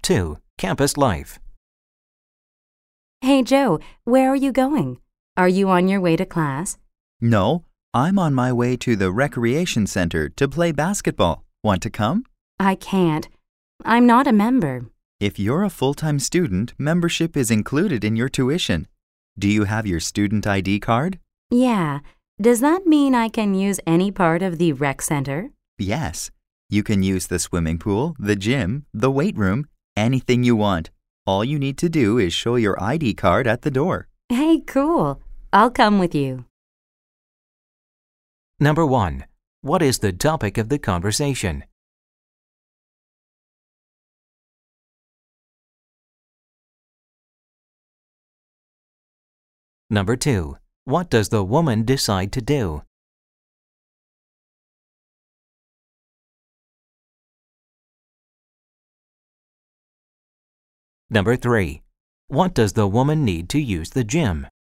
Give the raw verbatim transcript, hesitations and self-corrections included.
two. Campus life. Hey, Joe, where are you going? Are you on your way to class? No, I'm on my way to the recreation center to play basketball. Want to come? I can't. I'm not a member. If you're a full-time student, membership is included in your tuition. Do you have your student I D card? Yeah. Does that mean I can use any part of the rec center? Yes. You can use the swimming pool, the gym, the weight room, anything you want. All you need to do is show your I D card at the door. Hey, cool. I'll come with you. Number one. What is the topic of the conversation? Number two. What does the woman decide to do? Number three. What does the woman need to use the gym?